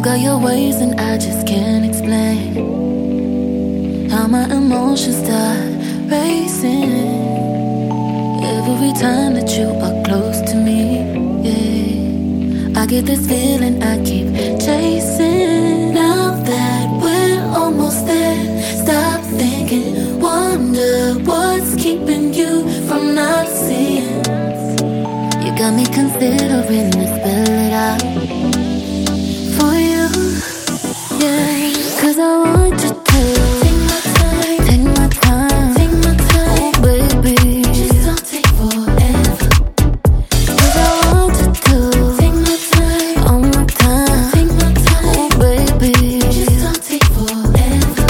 got your ways and I just can't explain how my emotions start racing every time that you are close to me. Yeah, I get this feeling I keep chasing. Now that we're almost there, stop thinking, wonder what's keeping you from not seeing. You got me considering to spell it out for you, yeah. 'Cause I want you to take my time, take my time, take my time, oh baby, just don't take forever. 'Cause I want you to take my time, all my time, take my time, oh baby, just don't take forever.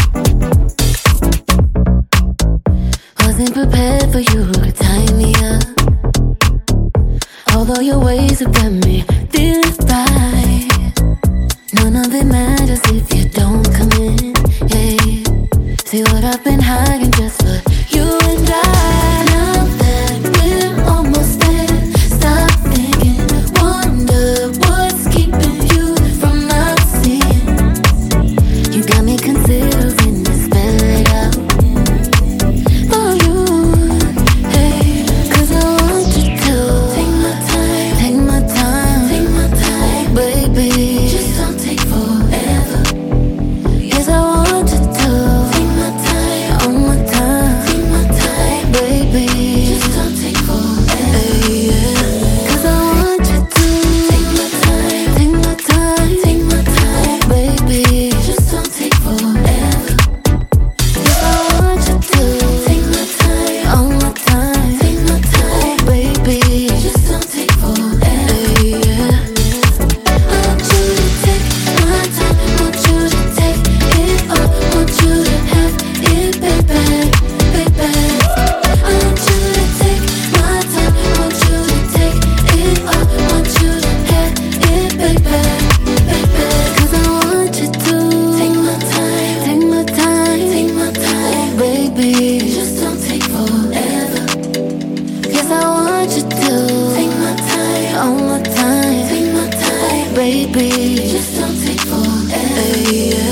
Wasn't prepared for you to tie me up, although your ways have got me feeling right. None of it matters if you don't come in, yeah. See what I've been hiding just for you and I. Now that we're almost there, stop thinking, wonder what's keeping you from not seeing. You got me considering to spell it out for you, hey. 'Cause I want you to take my time, take my time, take my time, baby, just don't take forever. Yes, I want you to take my time, all my time, take my time, baby, just don't take forever. Hey, yeah. 'Cause I want you to take my time, take my time, take my time, baby, just don't take forever. Yes, I want you to take my time, all my time, take my time, baby, just don't take forever. Hey, yeah. I want you to take my time, want you to take it all, want you to have it, baby, baby. I want you to take my time, want you to take it all, want you to have it, baby, baby. 'Cause I want you to take my time, take my time, take my time, baby, just don't take forever. Yes, I want you to take my time, all my time, take my time, baby, just don't take forever. Yeah.